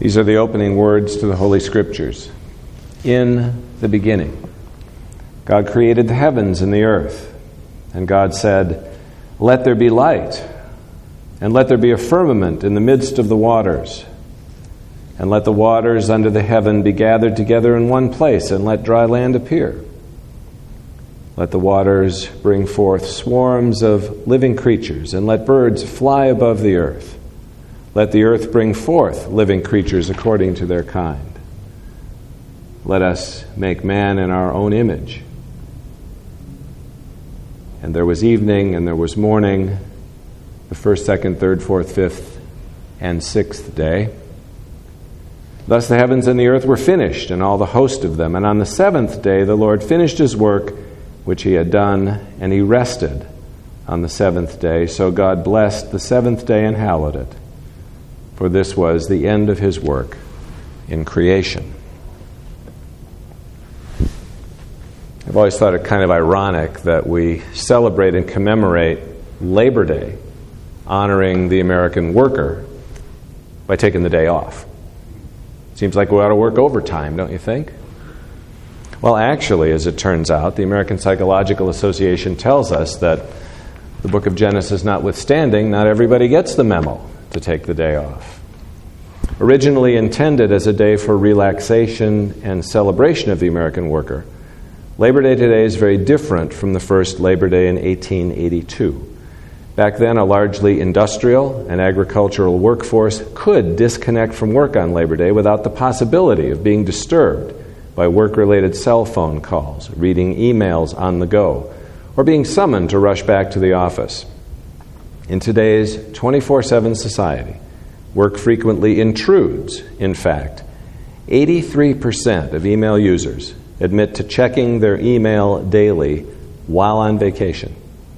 These are the opening words to the Holy Scriptures. In the beginning, God created the heavens and the earth. And God said, "Let there be light, and let there be a firmament in the midst of the waters. And let the waters under the heaven be gathered together in one place, and let dry land appear. Let the waters bring forth swarms of living creatures, and let birds fly above the earth. Let the earth bring forth living creatures according to their kind. Let us make man in our own image." And there was evening, and there was morning, the first, second, third, fourth, fifth, and sixth day. Thus the heavens and the earth were finished, and all the host of them. And on the seventh day the Lord finished his work which he had done, and he rested on the seventh day. So God blessed the seventh day and hallowed it, for this was the end of his work in creation. I've always thought it kind of ironic that we celebrate and commemorate Labor Day, honoring the American worker, by taking the day off. Seems like we ought to work overtime, don't you think? Well, actually, as it turns out, the American Psychological Association tells us that, the book of Genesis notwithstanding, not everybody gets the memo to take the day off. Originally intended as a day for relaxation and celebration of the American worker, Labor Day today is very different from the first Labor Day in 1882. Back then, a largely industrial and agricultural workforce could disconnect from work on Labor Day without the possibility of being disturbed by work-related cell phone calls, reading emails on the go, or being summoned to rush back to the office. In today's 24/7 society, work frequently intrudes. In fact, 83% of email users admit to checking their email daily while on vacation.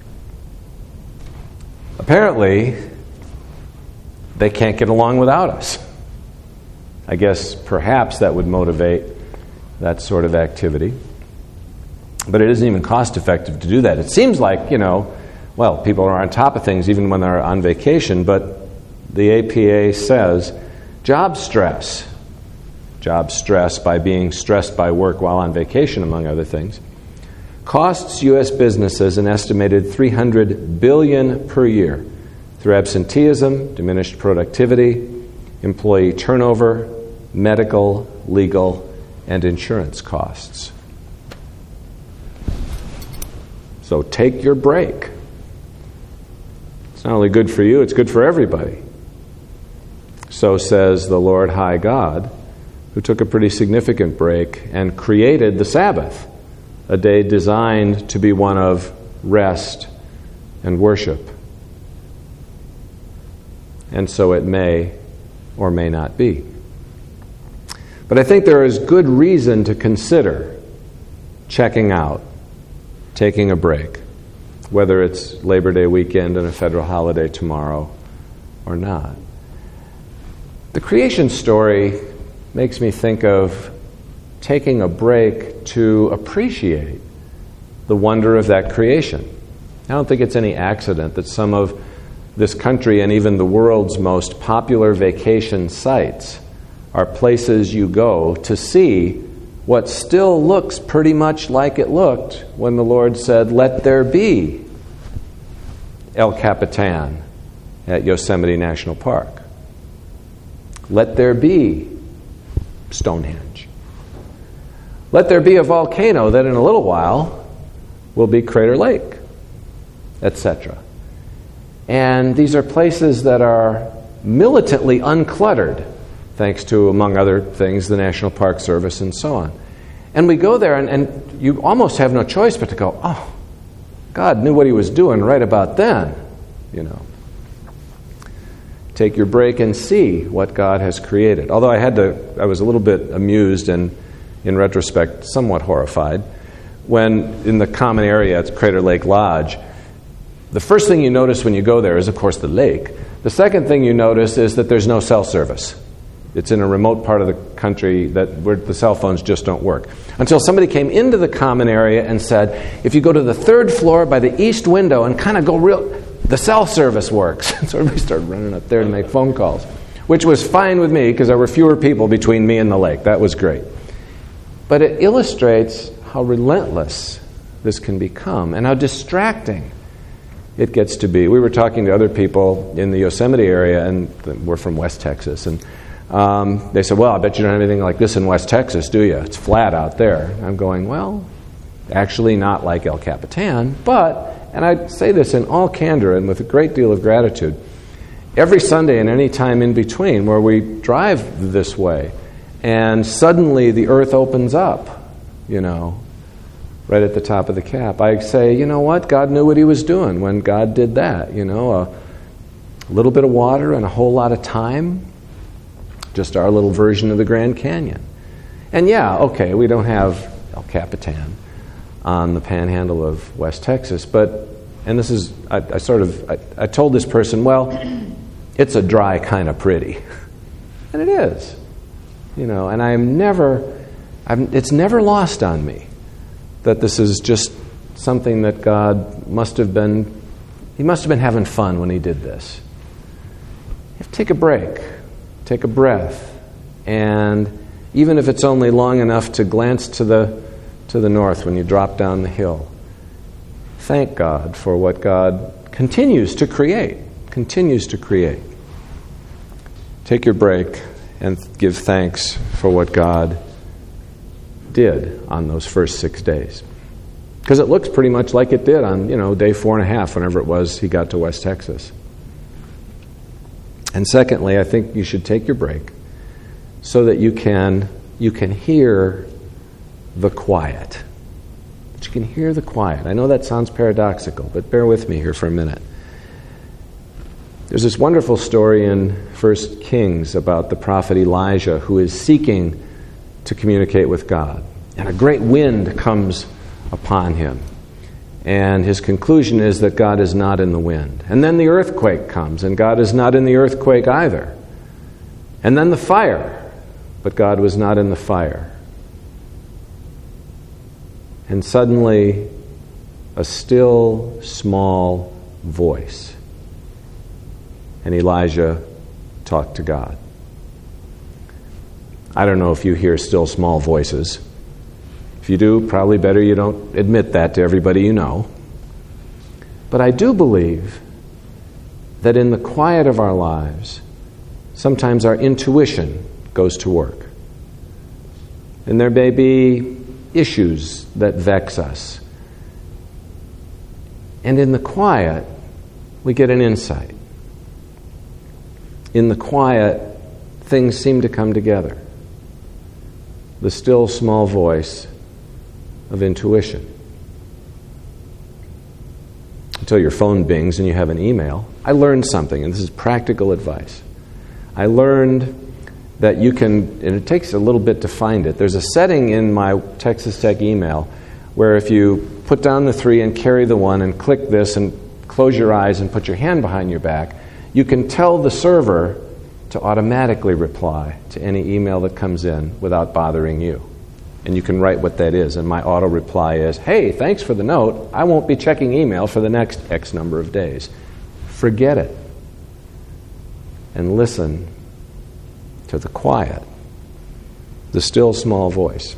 Apparently, they can't get along without us. I guess perhaps that would motivate that sort of activity. But it isn't even cost-effective to do that. It seems like, people are on top of things even when they're on vacation, but the APA says job stress by being stressed by work while on vacation, among other things, costs U.S. businesses an estimated $300 billion per year through absenteeism, diminished productivity, employee turnover, medical, legal, and insurance costs. So take your break. It's not only good for you, it's good for everybody. So says the Lord High God, who took a pretty significant break and created the Sabbath, a day designed to be one of rest and worship. And so it may or may not be. But I think there is good reason to consider checking out, taking a break, whether it's Labor Day weekend and a federal holiday tomorrow or not. The creation story makes me think of taking a break to appreciate the wonder of that creation. I don't think it's any accident that some of this country and even the world's most popular vacation sites are places you go to see what still looks pretty much like it looked when the Lord said, "Let there be El Capitan at Yosemite National Park. Let there be Stonehenge. Let there be a volcano that in a little while will be Crater Lake," etc. And these are places that are militantly uncluttered, thanks to, among other things, the National Park Service and so on. And we go there, and you almost have no choice but to go, oh, God knew what he was doing right about then, Take your break and see what God has created. Although I was a little bit amused and, in retrospect, somewhat horrified when in the common area at Crater Lake Lodge, the first thing you notice when you go there is, of course, the lake. The second thing you notice is that there's no cell service. It's in a remote part of the country where the cell phones just don't work. Until somebody came into the common area and said, if you go to the third floor by the east window and kind of go the cell service works. So everybody started running up there to make phone calls. which was fine with me because there were fewer people between me and the lake. That was great. But it illustrates how relentless this can become and how distracting it gets to be. We were talking to other people in the Yosemite area, and we're from West Texas, and they said, well, I bet you don't have anything like this in West Texas, do you? It's flat out there. And I'm going, well, actually not like El Capitan, but, and I say this in all candor and with a great deal of gratitude, every Sunday and any time in between where we drive this way, and suddenly the earth opens up, right at the top of the cap, I say, you know what? God knew what he was doing when God did that. A little bit of water and a whole lot of time, just our little version of the Grand Canyon. And yeah, okay, we don't have El Capitan on the panhandle of West Texas, but, and this is, I told this person, well, it's a dry kind of pretty. And it is. And it's never lost on me that this is just something that God must have been having fun when he did this. You have to take a break, take a breath, and even if it's only long enough to glance to the north when you drop down the hill, thank God for what God continues to create. Take your break and give thanks for what God did on those first 6 days. Because it looks pretty much like it did on, day 4.5, whenever it was he got to West Texas. And secondly, I think you should take your break so that you can hear the quiet. That you can hear the quiet. I know that sounds paradoxical, but bear with me here for a minute. There's this wonderful story in 1 Kings about the prophet Elijah who is seeking to communicate with God. And a great wind comes upon him. And his conclusion is that God is not in the wind. And then the earthquake comes, and God is not in the earthquake either. And then the fire, but God was not in the fire. And suddenly, a still, small voice. And Elijah talked to God. I don't know if you hear still small voices. If you do, probably better you don't admit that to everybody you know. But I do believe that in the quiet of our lives, sometimes our intuition goes to work. And there may be issues that vex us. And in the quiet, we get an insight. In the quiet, things seem to come together. The still small voice of intuition. Until your phone bings and you have an email. I learned something, and this is practical advice. I learned that you can, and it takes a little bit to find it, there's a setting in my Texas Tech email where if you put down the 3 and carry the 1 and click this and close your eyes and put your hand behind your back, you can tell the server to automatically reply to any email that comes in without bothering you. And you can write what that is. And my auto reply is, hey, thanks for the note. I won't be checking email for the next X number of days. Forget it. And listen to the quiet, the still small voice.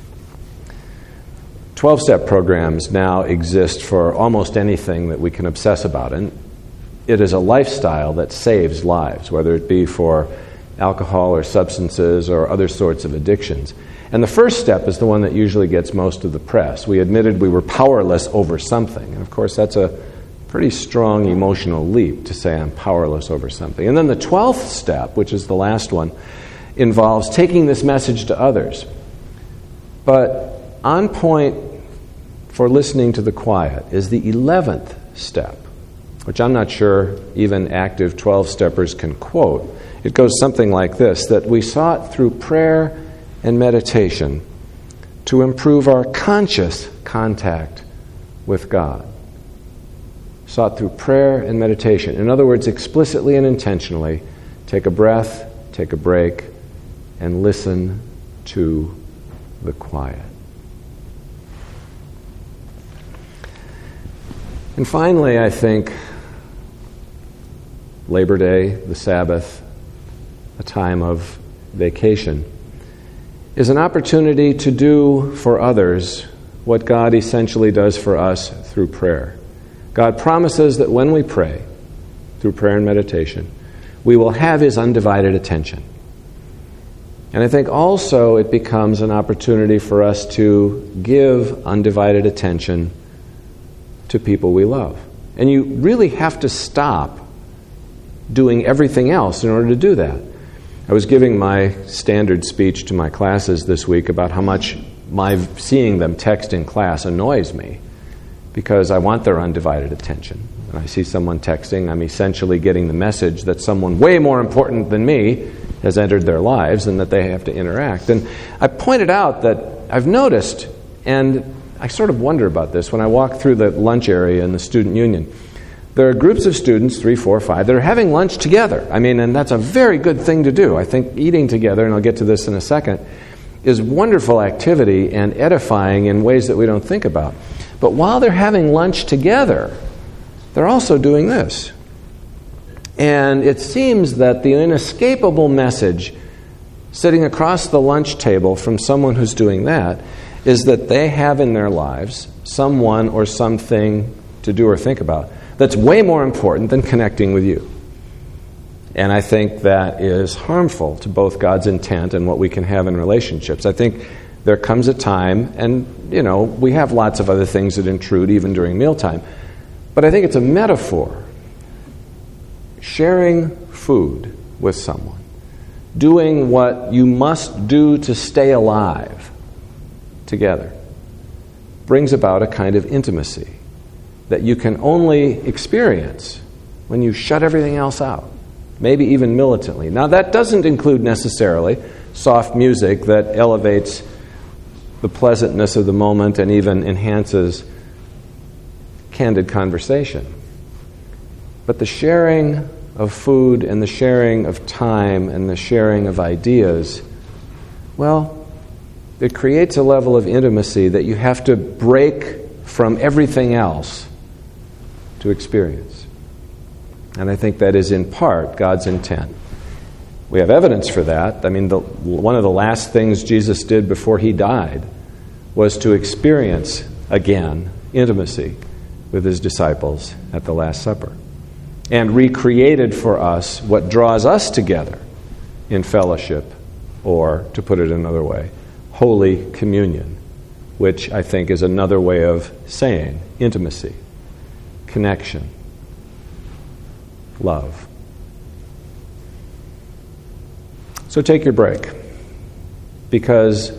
12-step programs now exist for almost anything that we can obsess about. And it is a lifestyle that saves lives, whether it be for alcohol or substances or other sorts of addictions. And the first step is the one that usually gets most of the press. We admitted we were powerless over something. And of course, that's a pretty strong emotional leap to say I'm powerless over something. And then the 12th step, which is the last one, involves taking this message to others. But on point for listening to the quiet is the 11th step, which I'm not sure even active 12-steppers can quote. It goes something like this, that we sought through prayer and meditation to improve our conscious contact with God. Sought through prayer and meditation. In other words, explicitly and intentionally, take a breath, take a break, and listen to the quiet. And finally, I think Labor Day, the Sabbath, a time of vacation, is an opportunity to do for others what God essentially does for us through prayer. God promises that when we pray, through prayer and meditation, we will have His undivided attention. And I think also it becomes an opportunity for us to give undivided attention to people we love. And you really have to stop doing everything else in order to do that. I was giving my standard speech to my classes this week about how much my seeing them text in class annoys me, because I want their undivided attention. When I see someone texting, I'm essentially getting the message that someone way more important than me has entered their lives and that they have to interact. And I pointed out that I've noticed, and I sort of wonder about this when I walk through the lunch area in the student union. There are groups of students, 3, 4, 5, that are having lunch together. I mean, and that's a very good thing to do. I think eating together, and I'll get to this in a second, is wonderful activity and edifying in ways that we don't think about. But while they're having lunch together, they're also doing this. And it seems that the inescapable message sitting across the lunch table from someone who's doing that is that they have in their lives someone or something to do or think about that's way more important than connecting with you. And I think that is harmful to both God's intent and what we can have in relationships. I think there comes a time, and we have lots of other things that intrude even during mealtime, but I think it's a metaphor. Sharing food with someone, doing what you must do to stay alive together, brings about a kind of intimacy that you can only experience when you shut everything else out, maybe even militantly. Now, that doesn't include necessarily soft music that elevates the pleasantness of the moment and even enhances candid conversation. But the sharing of food and the sharing of time and the sharing of ideas, well, it creates a level of intimacy that you have to break from everything else to experience. And I think that is in part God's intent. We have evidence for that. I mean, one of the last things Jesus did before He died was to experience again intimacy with His disciples at the Last Supper, and recreated for us what draws us together in fellowship, or, to put it another way, Holy Communion, which I think is another way of saying intimacy, connection, love. So take your break, because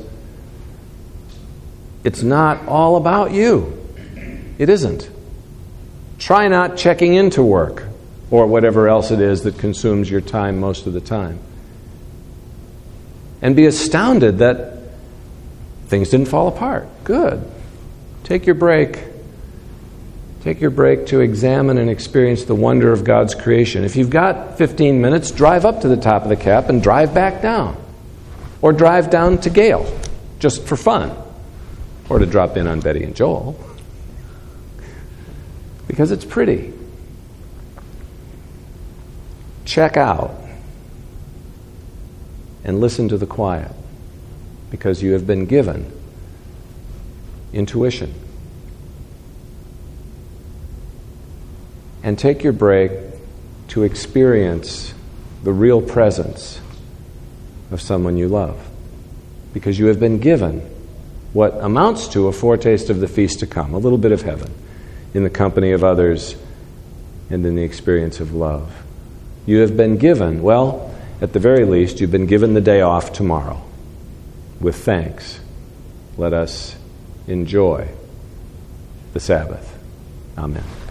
it's not all about you. It isn't. Try not checking into work or whatever else it is that consumes your time most of the time. And be astounded that things didn't fall apart. Good. Take your break. Take your break to examine and experience the wonder of God's creation. If you've got 15 minutes, drive up to the top of the cap and drive back down. Or drive down to Gale, just for fun. Or to drop in on Betty and Joel. Because it's pretty. Check out and listen to the quiet, because you have been given intuition. And take your break to experience the real presence of someone you love, because you have been given what amounts to a foretaste of the feast to come, a little bit of heaven, in the company of others and in the experience of love. You have been given, well, at the very least, you've been given the day off tomorrow. With thanks, let us enjoy the Sabbath. Amen.